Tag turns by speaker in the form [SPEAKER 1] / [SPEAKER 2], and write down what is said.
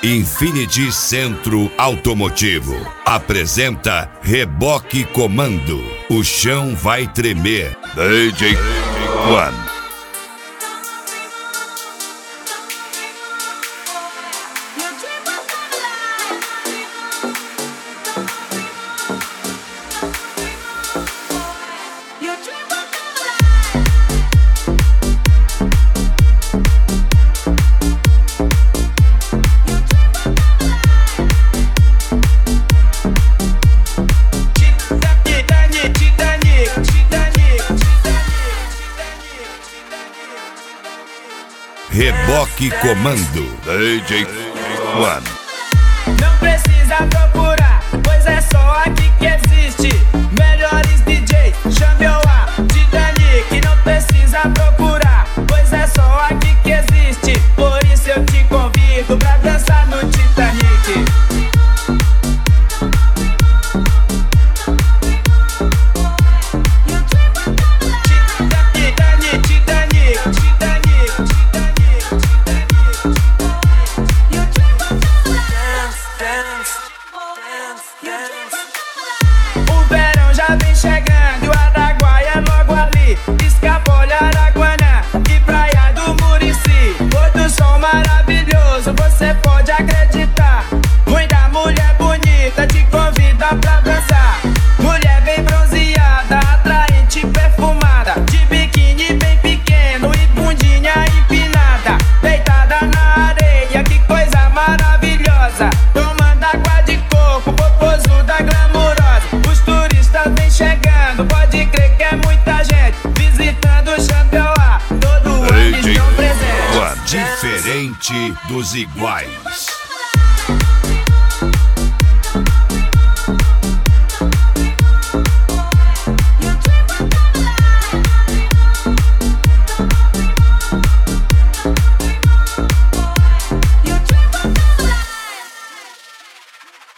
[SPEAKER 1] Infinity Centro Automotivo apresenta Reboque Comando. O chão vai tremer. DJ One. Reboque Comando. DJ One.
[SPEAKER 2] Não precisa procurar, pois é só aqui que existe. Melhores DJs, chame o A, Titanic. Não precisa procurar, pois é só aqui que existe. Por isso eu te convido pra dançar no Titanic. O verão já vem chegando e o Araguaia é logo ali. Escapole, Araguanã e Praia do Murici. Pôr do sol maravilhoso, você pode acreditar. Muita mulher bonita te convida pra dançar. Mulher bem bronzeada, atraente, perfumada, de biquíni bem pequeno e bundinha empinada. Deitada na areia, que coisa maravilhosa. Tomando água de coco, popozuda glamurosa. Os turistas vêm chegando, pode crer que é muita gente visitando o Xambioá. Todo ano estão presentes.
[SPEAKER 1] Diferente dos iguais.